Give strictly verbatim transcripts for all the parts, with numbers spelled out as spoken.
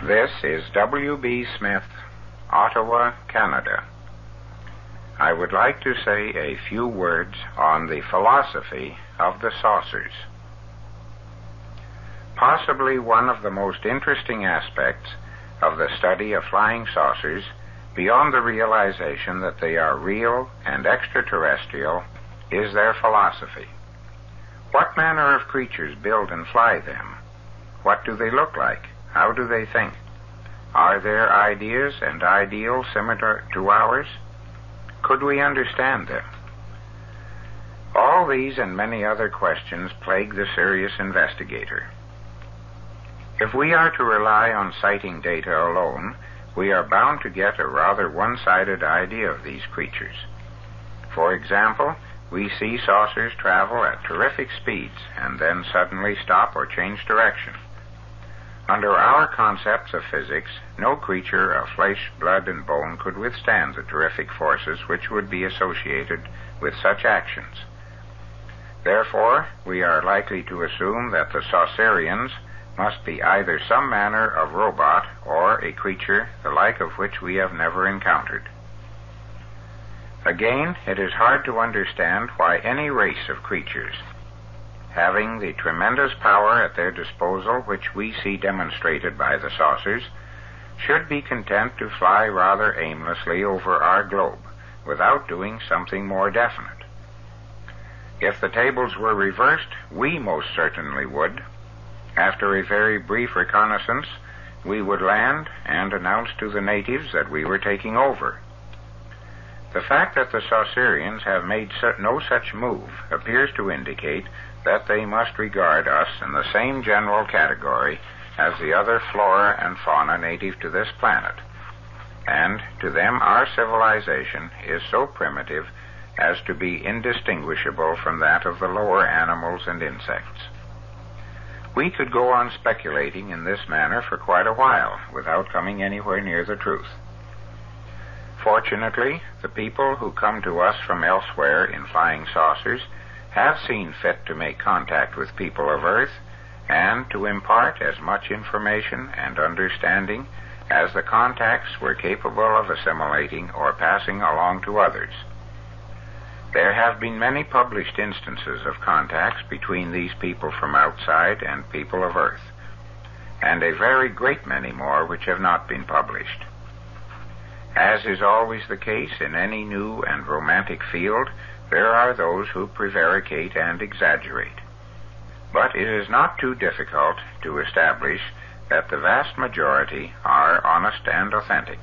This is W B Smith, Ottawa, Canada. I would like to say a few words on the philosophy of the saucers. Possibly one of the most interesting aspects of the study of flying saucers, beyond the realization that they are real and extraterrestrial, is their philosophy. What manner of creatures build and fly them? What do they look like? How do they think? Are their ideas and ideals similar to ours? Could we understand them? All these and many other questions plague the serious investigator. If we are to rely on sighting data alone, we are bound to get a rather one-sided idea of these creatures. For example, we see saucers travel at terrific speeds and then suddenly stop or change direction. Under our concepts of physics, no creature of flesh, blood, and bone could withstand the terrific forces which would be associated with such actions. Therefore, we are likely to assume that the saucerians must be either some manner of robot or a creature the like of which we have never encountered. Again, it is hard to understand why any race of creatures, having the tremendous power at their disposal which we see demonstrated by the saucers, should be content to fly rather aimlessly over our globe without doing something more definite. If the tables were reversed, we most certainly would. After a very brief reconnaissance, we would land and announce to the natives that we were taking over. The fact that the saucerians have made no such move appears to indicate that they must regard us in the same general category as the other flora and fauna native to this planet, and to them our civilization is so primitive as to be indistinguishable from that of the lower animals and insects. We could go on speculating in this manner for quite a while without coming anywhere near the truth. Fortunately, the people who come to us from elsewhere in flying saucers have seen fit to make contact with people of Earth and to impart as much information and understanding as the contacts were capable of assimilating or passing along to others. There have been many published instances of contacts between these people from outside and people of Earth, and a very great many more which have not been published. As is always the case in any new and romantic field, there are those who prevaricate and exaggerate. But it is not too difficult to establish that the vast majority are honest and authentic.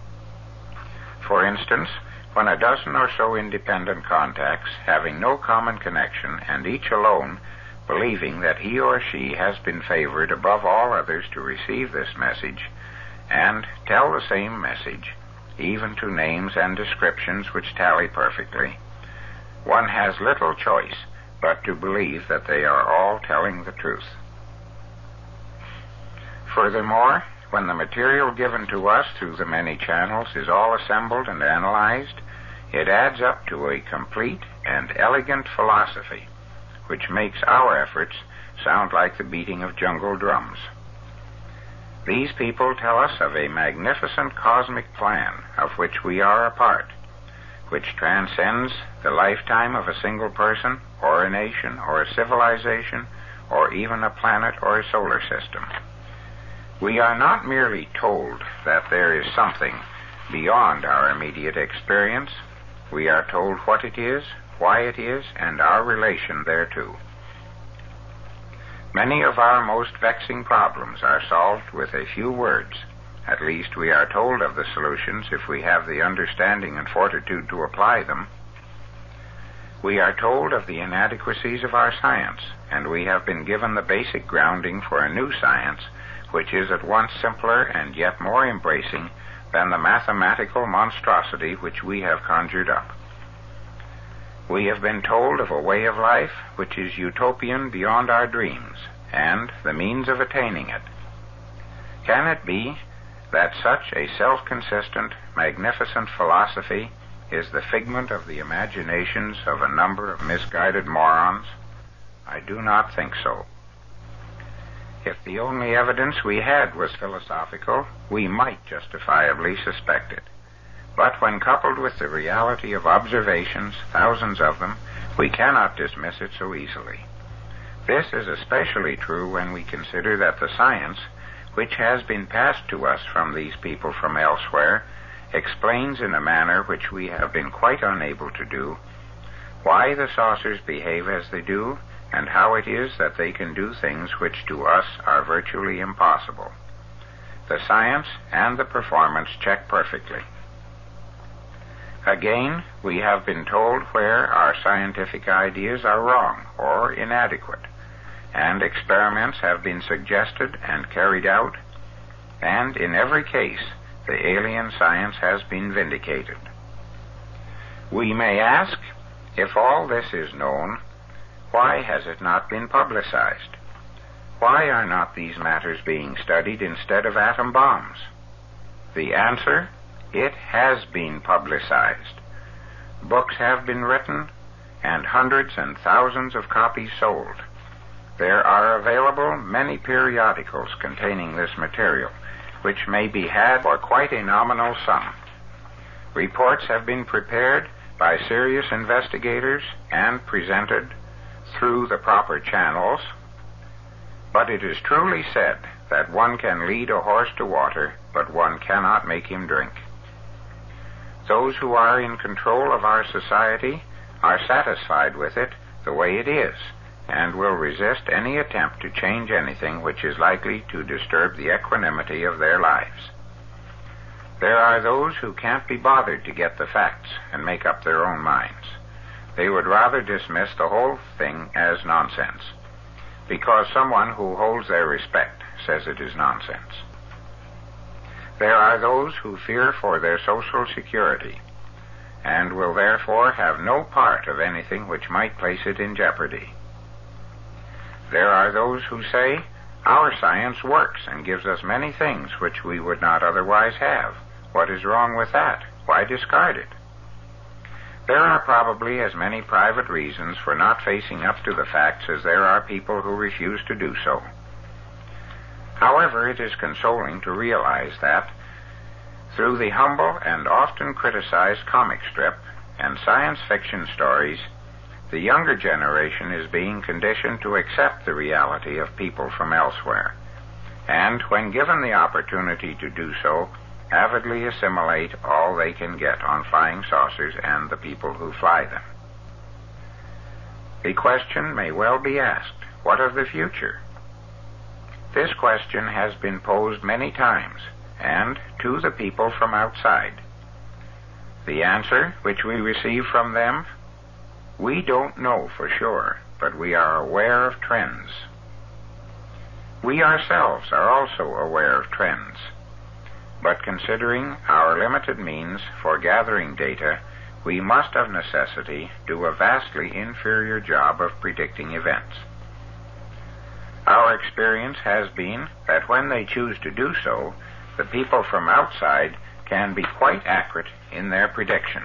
For instance, when a dozen or so independent contacts, having no common connection and each alone believing that he or she has been favored above all others to receive this message, and tell the same message, even to names and descriptions which tally perfectly, one has little choice but to believe that they are all telling the truth. Furthermore, when the material given to us through the many channels is all assembled and analyzed, it adds up to a complete and elegant philosophy, which makes our efforts sound like the beating of jungle drums. These people tell us of a magnificent cosmic plan of which we are a part, which transcends the lifetime of a single person, or a nation, or a civilization, or even a planet or a solar system. We are not merely told that there is something beyond our immediate experience. We are told what it is, why it is, and our relation thereto. Many of our most vexing problems are solved with a few words. At least we are told of the solutions if we have the understanding and fortitude to apply them. We are told of the inadequacies of our science, and we have been given the basic grounding for a new science which is at once simpler and yet more embracing than the mathematical monstrosity which we have conjured up. We have been told of a way of life which is utopian beyond our dreams, and the means of attaining it. Can it be that such a self-consistent, magnificent philosophy is the figment of the imaginations of a number of misguided morons? I do not think so. If the only evidence we had was philosophical, we might justifiably suspect it. But when coupled with the reality of observations, thousands of them, we cannot dismiss it so easily. This is especially true when we consider that the science, which has been passed to us from these people from elsewhere, explains in a manner which we have been quite unable to do why the saucers behave as they do, and how it is that they can do things which to us are virtually impossible. The science and the performance check perfectly. Again, we have been told where our scientific ideas are wrong or inadequate, and experiments have been suggested and carried out, and in every case, the alien science has been vindicated. We may ask, if all this is known, why has it not been publicized? Why are not these matters being studied instead of atom bombs? The answer, it has been publicized. Books have been written, and hundreds and thousands of copies sold. There are available many periodicals containing this material, which may be had for quite a nominal sum. Reports have been prepared by serious investigators and presented through the proper channels, but it is truly said that one can lead a horse to water, but one cannot make him drink. Those who are in control of our society are satisfied with it the way it is, and will resist any attempt to change anything which is likely to disturb the equanimity of their lives. There are those who can't be bothered to get the facts and make up their own minds. They would rather dismiss the whole thing as nonsense, because someone who holds their respect says it is nonsense. There are those who fear for their social security, and will therefore have no part of anything which might place it in jeopardy. There are those who say, our science works and gives us many things which we would not otherwise have. What is wrong with that? Why discard it? There are probably as many private reasons for not facing up to the facts as there are people who refuse to do so. However, it is consoling to realize that, through the humble and often criticized comic strip and science fiction stories, the younger generation is being conditioned to accept the reality of people from elsewhere, and, when given the opportunity to do so, avidly assimilate all they can get on flying saucers and the people who fly them. The question may well be asked, what of the future? This question has been posed many times, and to the people from outside. The answer which we receive from them, we don't know for sure, but we are aware of trends. We ourselves are also aware of trends, but considering our limited means for gathering data, we must of necessity do a vastly inferior job of predicting events. Our experience has been that when they choose to do so, the people from outside can be quite accurate in their predictions.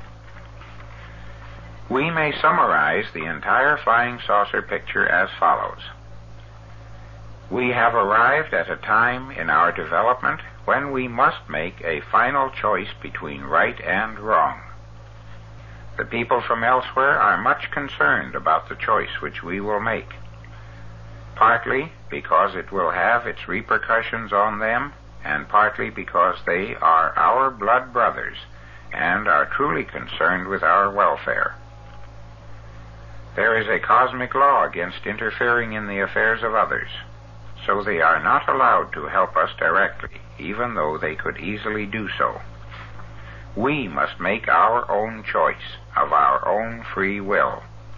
We may summarize the entire flying saucer picture as follows. We have arrived at a time in our development when we must make a final choice between right and wrong. The people from elsewhere are much concerned about the choice which we will make, partly because it will have its repercussions on them, and partly because they are our blood brothers and are truly concerned with our welfare. There is a cosmic law against interfering in the affairs of others, so they are not allowed to help us directly, even though they could easily do so. We must make our own choice of our own free will.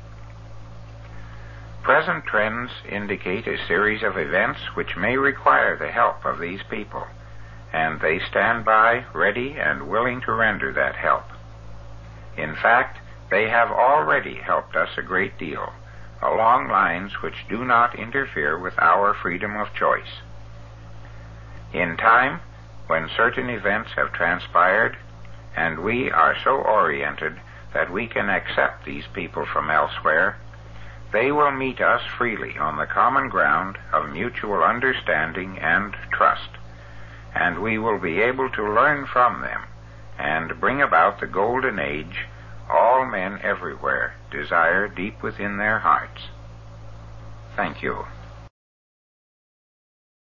Present trends indicate a series of events which may require the help of these people, and they stand by ready and willing to render that help. In fact, they have already helped us a great deal, along lines which do not interfere with our freedom of choice. In time, when certain events have transpired, and we are so oriented that we can accept these people from elsewhere, they will meet us freely on the common ground of mutual understanding and trust, and we will be able to learn from them and bring about the golden age all men everywhere desire deep within their hearts. Thank you.